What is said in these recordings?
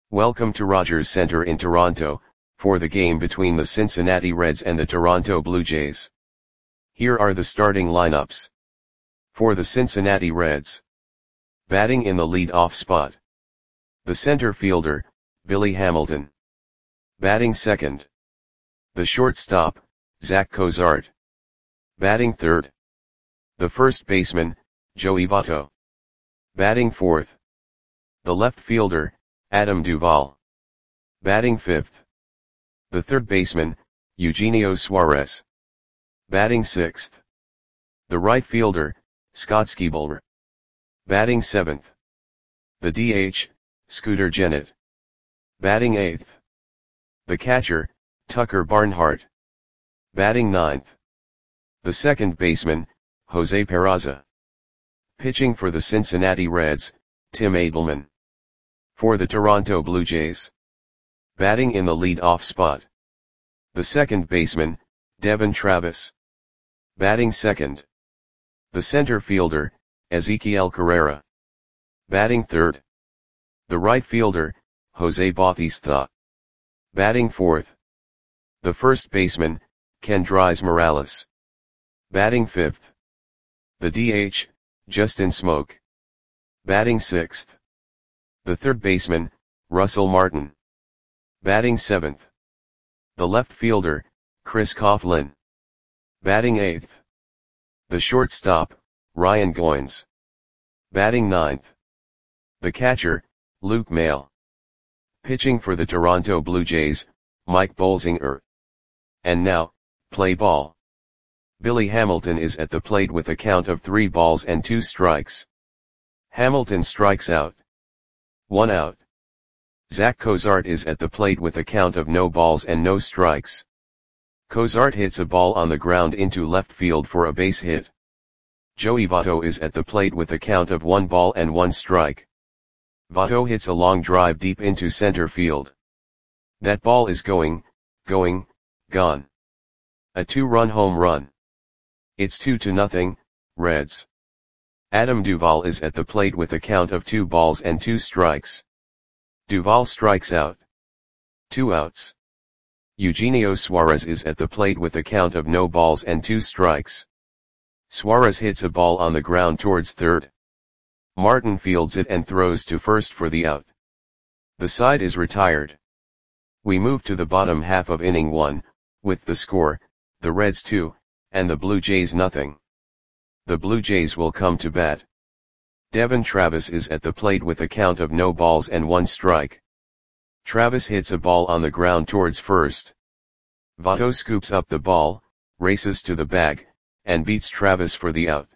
Welcome to Rogers Centre in Toronto, for the game between the Cincinnati Reds and the Toronto Blue Jays. Here are the starting lineups. For the Cincinnati Reds. Batting in the lead-off spot. The center fielder, Billy Hamilton. Batting second. The shortstop, Zach Cozart. Batting third. The first baseman, Joey Votto. Batting fourth. The left fielder, Adam Duvall. Batting fifth. The third baseman, Eugenio Suarez. Batting sixth. The right fielder, Scott Skiebler. Batting seventh. The DH, Scooter Gennett. Batting eighth. The catcher, Tucker Barnhart. Batting ninth. The second baseman, Jose Peraza. Pitching for the Cincinnati Reds, Tim Edelman. For the Toronto Blue Jays. Batting in the lead-off spot. The second baseman, Devon Travis. Batting second. The center fielder, Ezequiel Carrera. Batting third. The right fielder, Jose Bautista. Batting fourth. The first baseman, Kendrys Morales. Batting fifth. The DH, Justin Smoak. Batting sixth. The third baseman, Russell Martin. Batting seventh. The left fielder, Chris Coughlin. Batting eighth. The shortstop, Ryan Goins. Batting ninth. The catcher, Luke Maile. Pitching for the Toronto Blue Jays, Mike Bolsinger. And now, play ball. Billy Hamilton is at the plate with a count of 3 balls and 2 strikes. Hamilton strikes out. 1 out. Zach Cozart is at the plate with a count of no balls and no strikes. Cozart hits a ball on the ground into left field for a base hit. Joey Votto is at the plate with a count of 1 ball and 1 strike. Votto hits a long drive deep into center field. That ball is gone. A 2-run home run. It's 2-0, Reds. Adam Duvall is at the plate with a count of 2 balls and 2 strikes. Duvall strikes out. 2 outs. Eugenio Suarez is at the plate with a count of no balls and 2 strikes. Suarez hits a ball on the ground towards third. Martin fields it and throws to first for the out. The side is retired. We move to the bottom half of inning 1, with the score, the Reds 2, and the Blue Jays nothing. The Blue Jays will come to bat. Devon Travis is at the plate with a count of no balls and 1 strike. Travis hits a ball on the ground towards first. Votto scoops up the ball, races to the bag, and beats Travis for the out.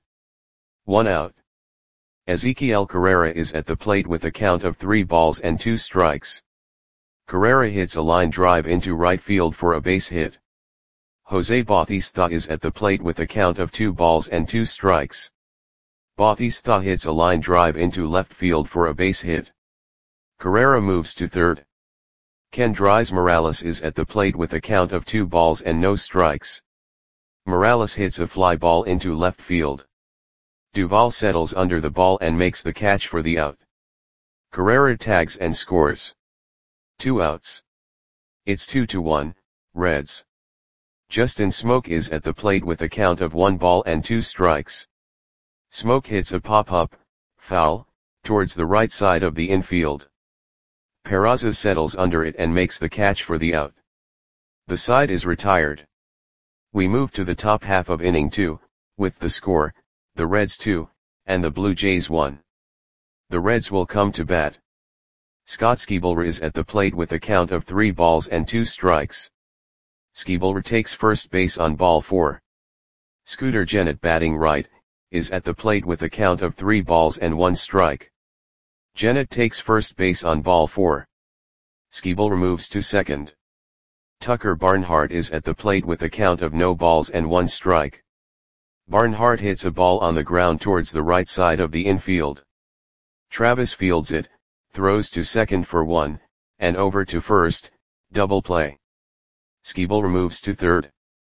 1 out. Ezequiel Carrera is at the plate with a count of 3 balls and 2 strikes. Carrera hits a line drive into right field for a base hit. Jose Bautista is at the plate with a count of 2 balls and 2 strikes. Bautista hits a line drive into left field for a base hit. Carrera moves to third. Kendrys Morales is at the plate with a count of 2 balls and no strikes. Morales hits a fly ball into left field. Duvall settles under the ball and makes the catch for the out. Carrera tags and scores. 2 outs. It's 2-1, Reds. Justin Smoak is at the plate with a count of 1 ball and 2 strikes. Smoak hits a pop-up, foul, towards the right side of the infield. Peraza settles under it and makes the catch for the out. The side is retired. We move to the top half of inning 2, with the score, the Reds 2, and the Blue Jays 1. The Reds will come to bat. Scott Skiebler is at the plate with a count of 3 balls and 2 strikes. Skiebler takes first base on ball 4. Scooter Gennett, batting right, is at the plate with a count of 3 balls and 1 strike. Gennett takes first base on ball 4. Skiebler moves to second. Tucker Barnhart is at the plate with a count of no balls and 1 strike. Barnhart hits a ball on the ground towards the right side of the infield. Travis fields it, throws to second for 1, and over to first, double play. Skiebler moves to third.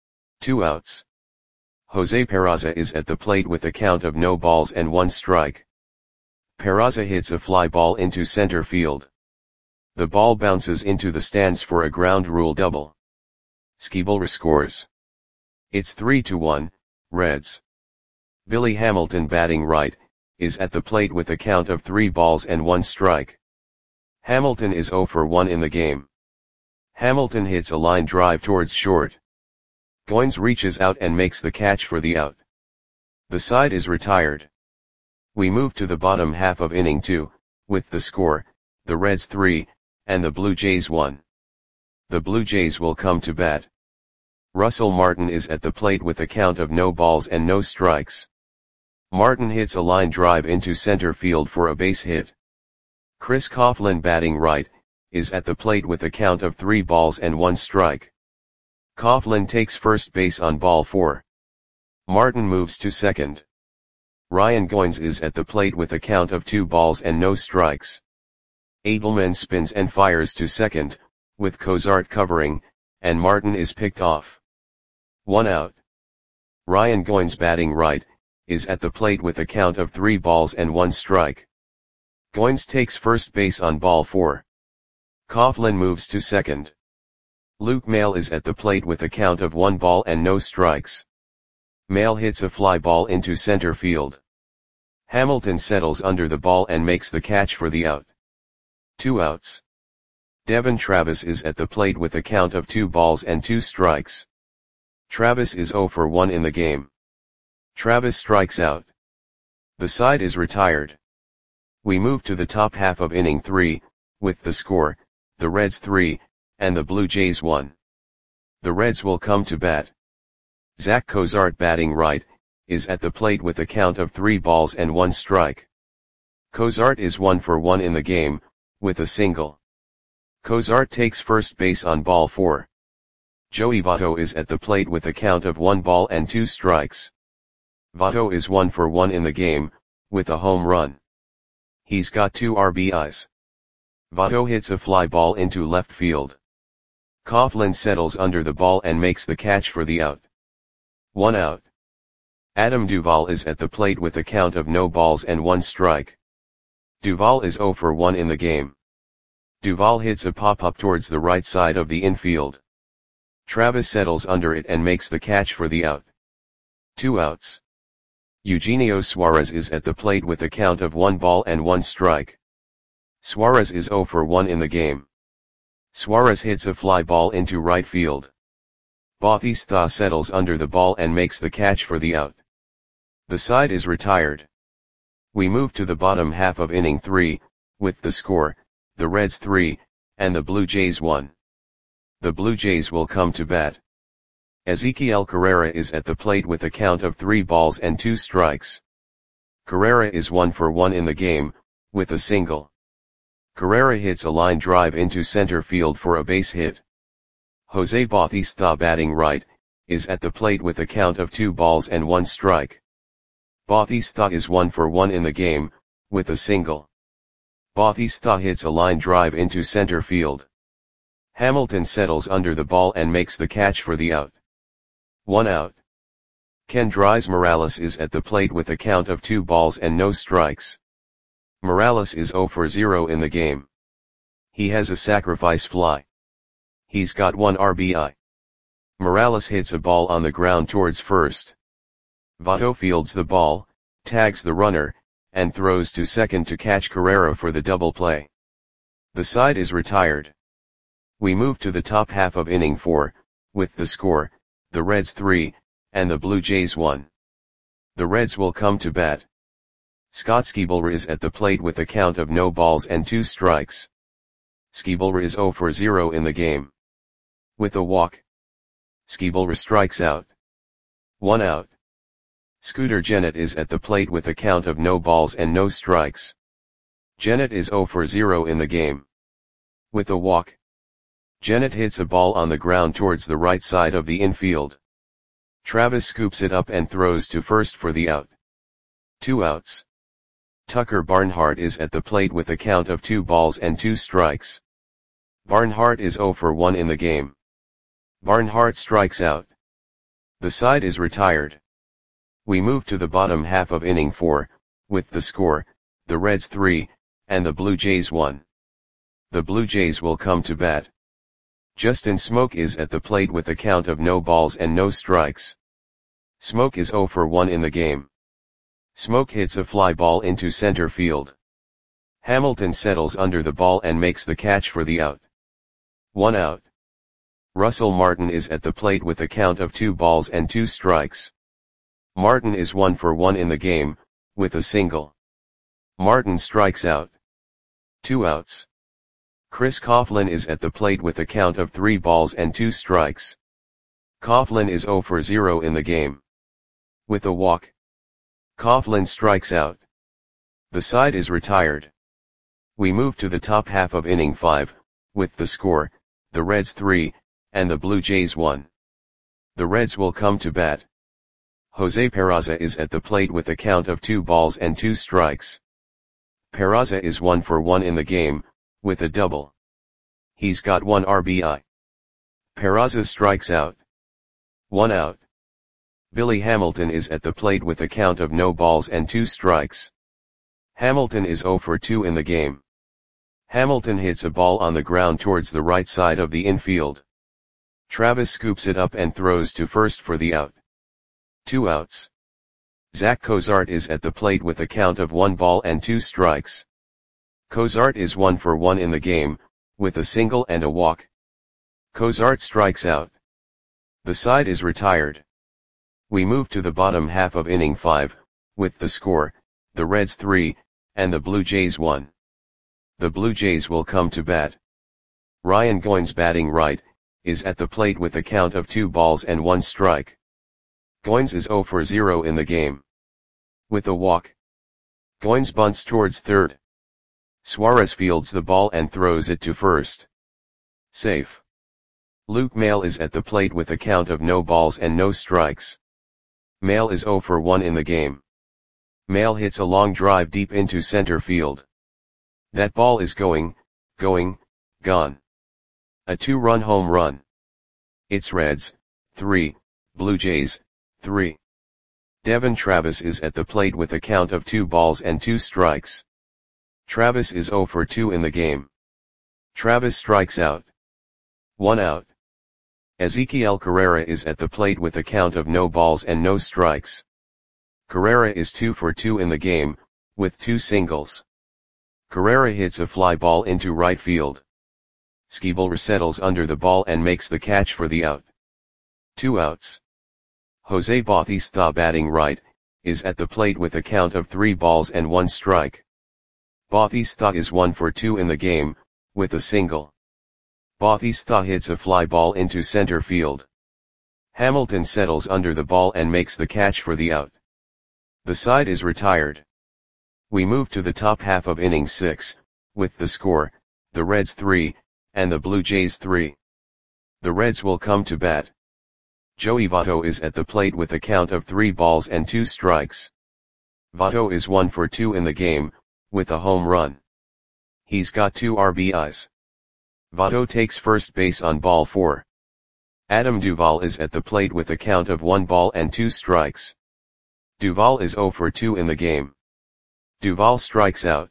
2 outs. Jose Peraza is at the plate with a count of no balls and 1 strike. Peraza hits a fly ball into center field. The ball bounces into the stands for a ground rule double. Skibble scores. It's 3-1, Reds. Billy Hamilton, batting right, is at the plate with a count of 3 balls and 1 strike. Hamilton is 0 for 1 in the game. Hamilton hits a line drive towards short. Goins reaches out and makes the catch for the out. The side is retired. We move to the bottom half of inning 2, with the score, the Reds 3, and the Blue Jays 1. The Blue Jays will come to bat. Russell Martin is at the plate with a count of no balls and no strikes. Martin hits a line drive into center field for a base hit. Chris Coughlin, batting right, is at the plate with a count of 3 balls and 1 strike. Coughlin takes first base on ball 4. Martin moves to second. Ryan Goins is at the plate with a count of 2 balls and no strikes. Edelman spins and fires to second, with Cozart covering, and Martin is picked off. 1 out. Ryan Goins, batting right, is at the plate with a count of 3 balls and 1 strike. Goins takes first base on ball 4. Coughlin moves to second. Luke Maile is at the plate with a count of 1 ball and no strikes. Maile hits a fly ball into center field. Hamilton settles under the ball and makes the catch for the out. 2 outs. Devon Travis is at the plate with a count of 2 balls and 2 strikes. Travis is 0 for 1 in the game. Travis strikes out. The side is retired. We move to the top half of inning 3, with the score, the Reds 3, and the Blue Jays 1. The Reds will come to bat. Zach Cozart, batting right, is at the plate with a count of 3 balls and 1 strike. Cozart is 1 for 1 in the game, with a single. Cozart takes first base on ball 4. Joey Votto is at the plate with a count of 1 ball and 2 strikes. Votto is 1 for 1 in the game, with a home run. He's got 2 RBIs. Votto hits a fly ball into left field. Coughlin settles under the ball and makes the catch for the out. 1 out. Adam Duvall is at the plate with a count of no balls and 1 strike. Duvall is 0 for 1 in the game. Duvall hits a pop-up towards the right side of the infield. Travis settles under it and makes the catch for the out. 2 outs. Eugenio Suarez is at the plate with a count of 1 ball and 1 strike. Suarez is 0 for 1 in the game. Suarez hits a fly ball into right field. Bautista settles under the ball and makes the catch for the out. The side is retired. We move to the bottom half of inning 3, with the score, the Reds 3, and the Blue Jays 1. The Blue Jays will come to bat. Ezequiel Carrera is at the plate with a count of 3 balls and 2 strikes. Carrera is 1 for 1 in the game, with a single. Carrera hits a line drive into center field for a base hit. Jose Bautista, batting right, is at the plate with a count of 2 balls and 1 strike. Bautista is 1 for 1 in the game, with a single. Bautista hits a line drive into center field. Hamilton settles under the ball and makes the catch for the out. 1 out. Kendrys Morales is at the plate with a count of 2 balls and no strikes. Morales is 0 for 0 in the game. He has a sacrifice fly. He's got 1 RBI. Morales hits a ball on the ground towards first. Votto fields the ball, tags the runner, and throws to second to catch Carrera for the double play. The side is retired. We move to the top half of inning 4, with the score, the Reds 3, and the Blue Jays 1. The Reds will come to bat. Scott Skibble is at the plate with a count of no balls and 2 strikes. Skibble is 0 for 0 in the game. With a walk. Skibble strikes out. 1 out. Scooter Gennett is at the plate with a count of no balls and no strikes. Gennett is 0 for 0 in the game. With a walk. Gennett hits a ball on the ground towards the right side of the infield. Travis scoops it up and throws to first for the out. 2 outs. Tucker Barnhart is at the plate with a count of 2 balls and 2 strikes. Barnhart is 0 for 1 in the game. Barnhart strikes out. The side is retired. We move to the bottom half of inning 4, with the score, the Reds 3, and the Blue Jays 1. the Blue Jays will come to bat. Justin Smoke is at the plate with a count of no balls and no strikes. Smoke is 0 for 1 in the game. Smoke hits a fly ball into center field. Hamilton settles under the ball and makes the catch for the out. 1 out. Russell Martin is at the plate with a count of 2 balls and 2 strikes. Martin is 1 for 1 in the game, with a single. Martin strikes out. 2 outs. Chris Coughlin is at the plate with a count of 3 balls and 2 strikes. Coughlin is 0 for 0 in the game. With a walk. Coughlin strikes out. The side is retired. We move to the top half of inning 5, with the score, the Reds 3, and the Blue Jays 1. The Reds will come to bat. Jose Peraza is at the plate with a count of 2 balls and 2 strikes. Peraza is 1 for 1 in the game, with a double. He's got 1 RBI. Peraza strikes out. 1 out. Billy Hamilton is at the plate with a count of no balls and 2 strikes. Hamilton is 0 for 2 in the game. Hamilton hits a ball on the ground towards the right side of the infield. Travis scoops it up and throws to first for the out. 2 outs. Zach Cozart is at the plate with a count of 1 ball and 2 strikes. Cozart is 1 for 1 in the game, with a single and a walk. Cozart strikes out. The side is retired. We move to the bottom half of inning 5, with the score, the Reds 3, and the Blue Jays 1. The Blue Jays will come to bat. Ryan Goins, batting right, is at the plate with a count of 2 balls and 1 strike. Goins is 0 for 0 in the game. With a walk. Goins bunts towards third. Suarez fields the ball and throws it to first. Safe. Luke Maile is at the plate with a count of no balls and no strikes. Maile is 0 for 1 in the game. Maile hits a long drive deep into center field. That ball is gone. A 2-run home run. It's Reds 3, Blue Jays 3. Devon Travis is at the plate with a count of 2 balls and 2 strikes. Travis is 0 for 2 in the game. Travis strikes out. 1 out. Ezequiel Carrera is at the plate with a count of no balls and no strikes. Carrera is 2 for 2 in the game, with 2 singles. Carrera hits a fly ball into right field. Schebler settles under the ball and makes the catch for the out. 2 outs. Jose Bautista, batting right, is at the plate with a count of 3 balls and 1 strike. Bautista is 1 for 2 in the game, with a single. Bautista hits a fly ball into center field. Hamilton settles under the ball and makes the catch for the out. The side is retired. We move to the top half of inning 6, with the score, the Reds 3, and the Blue Jays 3. The Reds will come to bat. Joey Votto is at the plate with a count of 3 balls and 2 strikes. Votto is 1 for 2 in the game, with a home run. He's got 2 RBIs. Votto takes first base on ball 4. Adam Duvall is at the plate with a count of 1 ball and 2 strikes. Duvall is 0 for 2 in the game. Duvall strikes out.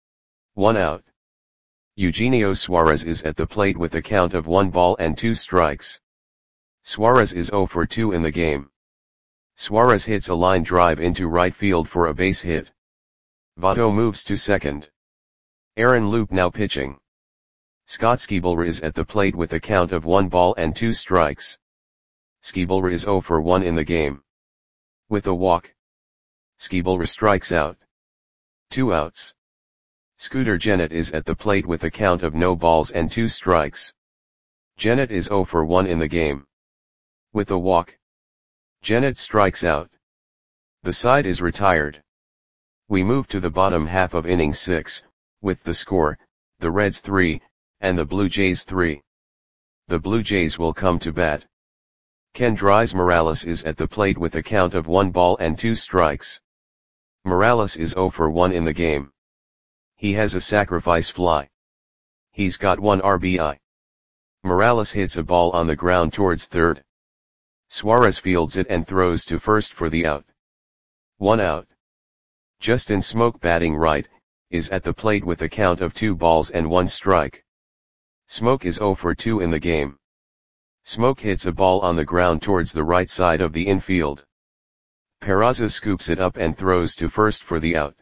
1 out. Eugenio Suarez is at the plate with a count of 1 ball and 2 strikes. Suarez is 0 for 2 in the game. Suarez hits a line drive into right field for a base hit. Votto moves to second. Aaron Loup now pitching. Scott Schebler is at the plate with a count of 1 ball and 2 strikes. Schebler is 0 for 1 in the game. With a walk. Schebler strikes out. 2 outs. Scooter Gennett is at the plate with a count of no balls and 2 strikes. Gennett is 0 for 1 in the game. With a walk. Gennett strikes out. The side is retired. We move to the bottom half of inning 6, with the score, the Reds 3, and the Blue Jays 3. The Blue Jays will come to bat. Kendrys Morales is at the plate with a count of 1 ball and 2 strikes. Morales is 0 for 1 in the game. He has a sacrifice fly. He's got 1 RBI. Morales hits a ball on the ground towards third. Suarez fields it and throws to first for the out. 1 out. Justin Smoke, batting right, is at the plate with a count of 2 balls and 1 strike. Smoke is 0 for 2 in the game. Smoke hits a ball on the ground towards the right side of the infield. Peraza scoops it up and throws to first for the out.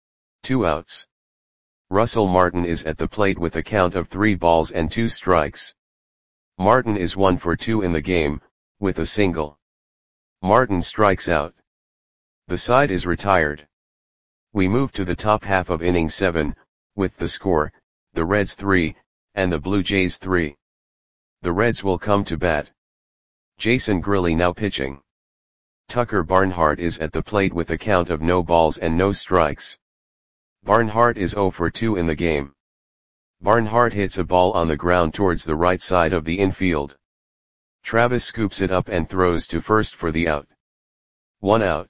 2 outs. Russell Martin is at the plate with a count of 3 balls and 2 strikes. Martin is 1 for 2 in the game, with a single. Martin strikes out. The side is retired. We move to the top half of inning 7, with the score, the Reds 3, and the Blue Jays 3. The Reds will come to bat. Jason Grilli now pitching. Tucker Barnhart is at the plate with a count of no balls and no strikes. Barnhart is 0 for 2 in the game. Barnhart hits a ball on the ground towards the right side of the infield. Travis scoops it up and throws to first for the out. 1 out.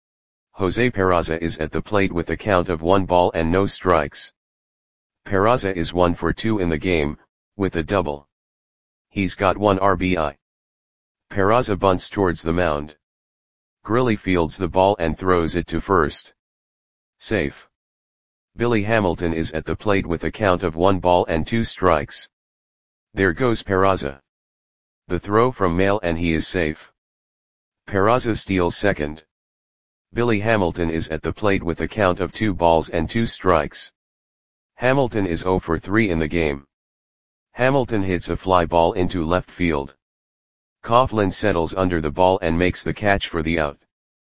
Jose Peraza is at the plate with a count of 1 ball and no strikes. Peraza is 1 for 2 in the game, with a double. He's got 1 RBI. Peraza bunts towards the mound. Grilli fields the ball and throws it to first. Safe. Billy Hamilton is at the plate with a count of 1 ball and 2 strikes. There goes Peraza. The throw from Maile and he is safe. Peraza steals second. Billy Hamilton is at the plate with a count of 2 balls and 2 strikes. Hamilton is 0 for 3 in the game. Hamilton hits a fly ball into left field. Coughlin settles under the ball and makes the catch for the out.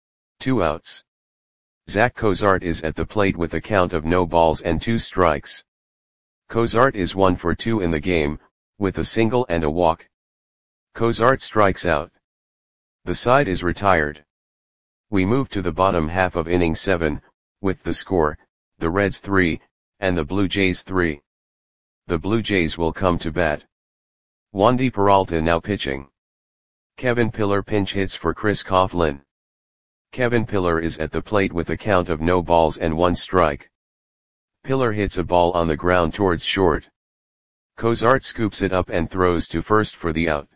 2 outs. Zach Cozart is at the plate with a count of no balls and 2 strikes. Cozart is 1 for 2 in the game, with a single and a walk. Cozart strikes out. The side is retired. We move to the bottom half of inning 7, with the score, the Reds 3, and the Blue Jays 3. The Blue Jays will come to bat. Wandy Peralta now pitching. Kevin Pillar pinch hits for Chris Coughlin. Kevin Pillar is at the plate with a count of no balls and 1 strike. Pillar hits a ball on the ground towards short. Cozart scoops it up and throws to first for the out.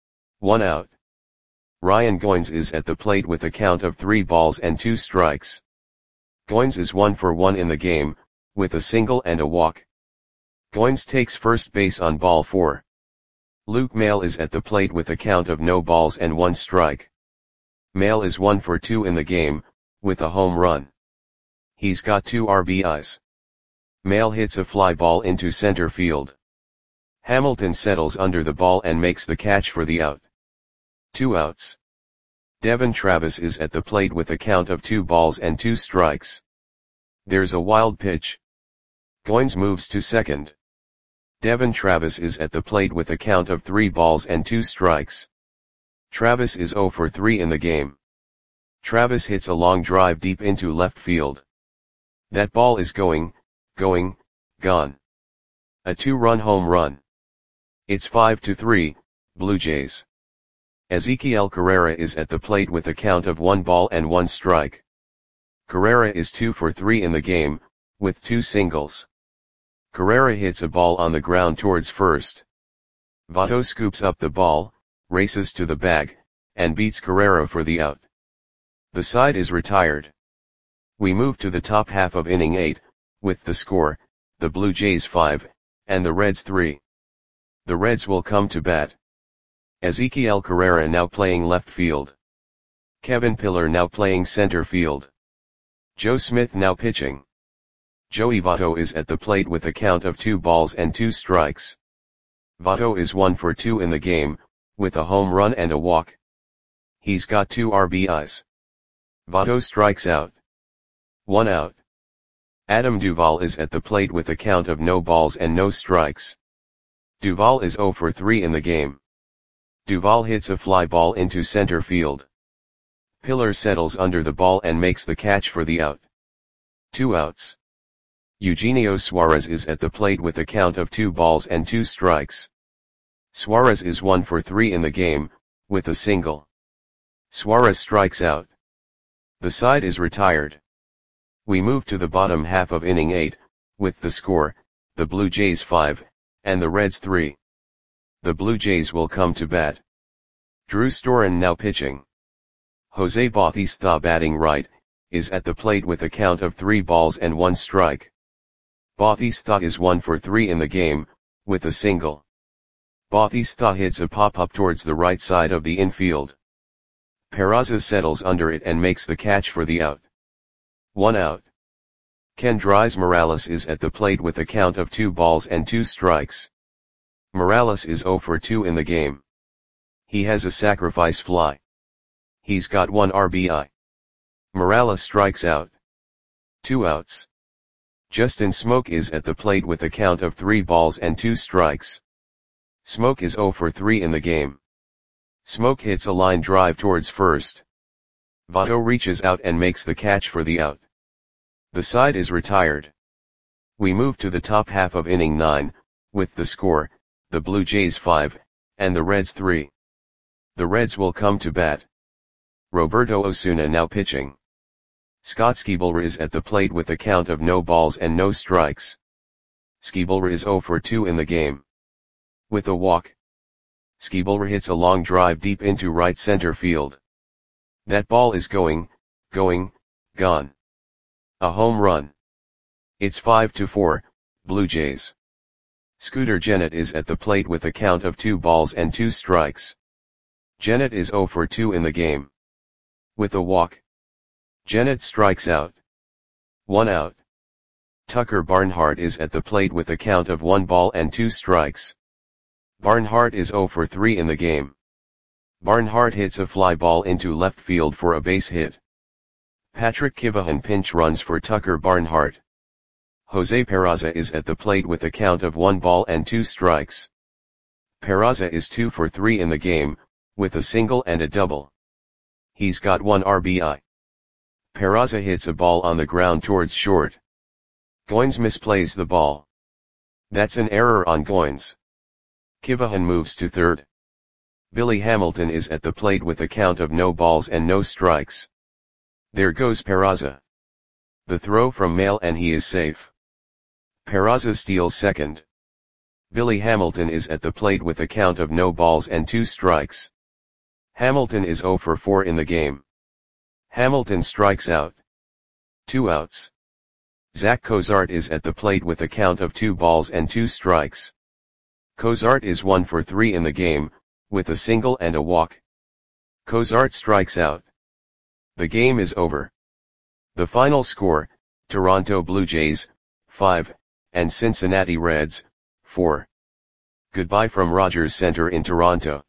1 out. Ryan Goins is at the plate with a count of 3 balls and 2 strikes. Goins is 1 for 1 in the game, with a single and a walk. Goins takes first base on ball 4. Luke Maile is at the plate with a count of no balls and 1 strike. Maile is 1 for 2 in the game, with a home run. He's got 2 RBIs. Maile hits a fly ball into center field. Hamilton settles under the ball and makes the catch for the out. 2 outs. Devon Travis is at the plate with a count of 2 balls and 2 strikes. There's a wild pitch. Goins moves to second. Devon Travis is at the plate with a count of 3 balls and 2 strikes. Travis is 0 for 3 in the game. Travis hits a long drive deep into left field. That ball is gone. A 2-run home run. It's 5-3, Blue Jays. Ezequiel Carrera is at the plate with a count of 1 ball and 1 strike. Carrera is 2 for 3 in the game, with 2 singles. Carrera hits a ball on the ground towards first. Votto scoops up the ball, races to the bag, and beats Carrera for the out. The side is retired. We move to the top half of inning 8, with the score, the Blue Jays 5, and the Reds 3. The Reds will come to bat. Ezequiel Carrera now playing left field. Kevin Pillar now playing center field. Joe Smith now pitching. Joey Votto is at the plate with a count of 2 balls and 2 strikes. Votto is 1 for 2 in the game, with a home run and a walk. He's got 2 RBIs. Votto strikes out. 1 out. Adam Duvall is at the plate with a count of no balls and no strikes. Duvall is 0 for 3 in the game. Duvall hits a fly ball into center field. Pillar settles under the ball and makes the catch for the out. 2 outs. Eugenio Suarez is at the plate with a count of 2 balls and 2 strikes. Suarez is 1 for 3 in the game, with a single. Suarez strikes out. The side is retired. We move to the bottom half of inning 8, with the score, the Blue Jays 5, and the Reds 3. The Blue Jays will come to bat. Drew Storen now pitching. Jose Bautista batting right, is at the plate with a count of 3 balls and 1 strike. Bautista is 1 for 3 in the game, with a single. Bautista hits a pop-up towards the right side of the infield. Peraza settles under it and makes the catch for the out. 1 out. Kendrys Morales is at the plate with a count of 2 balls and 2 strikes. Morales is 0 for 2 in the game. He has a sacrifice fly. He's got 1 RBI. Morales strikes out. 2 outs. Justin Smoke is at the plate with a count of 3 balls and 2 strikes. Smoke is 0 for 3 in the game. Smoke hits a line drive towards first. Votto reaches out and makes the catch for the out. The side is retired. We move to the top half of inning 9, with the score, the Blue Jays 5, and the Reds 3. The Reds will come to bat. Roberto Osuna now pitching. Scott Schebler is at the plate with a count of no balls and no strikes. Schebler is 0 for 2 in the game. With a walk. Schebler hits a long drive deep into right center field. That ball is gone. A home run. It's 5-4, Blue Jays. Scooter Gennett is at the plate with a count of 2 balls and 2 strikes. Gennett is 0 for 2 in the game. With a walk. Gennett strikes out. 1 out. Tucker Barnhart is at the plate with a count of 1 ball and 2 strikes. Barnhart is 0 for 3 in the game. Barnhart hits a fly ball into left field for a base hit. Patrick Kivahan pinch runs for Tucker Barnhart. Jose Peraza is at the plate with a count of 1 ball and 2 strikes. Peraza is 2 for 3 in the game, with a single and a double. He's got 1 RBI. Peraza hits a ball on the ground towards short. Goins misplays the ball. That's an error on Goins. Kivahan moves to third. Billy Hamilton is at the plate with a count of no balls and no strikes. There goes Peraza. The throw from Maile and he is safe. Peraza steals second. Billy Hamilton is at the plate with a count of no balls and 2 strikes. Hamilton is 0 for 4 in the game. Hamilton strikes out. 2 outs. Zach Cozart is at the plate with a count of 2 balls and 2 strikes. Cozart is 1 for 3 in the game, with a single and a walk. Cozart strikes out. The game is over. The final score, Toronto Blue Jays, 5, and Cincinnati Reds, 4. Goodbye from Rogers Center in Toronto.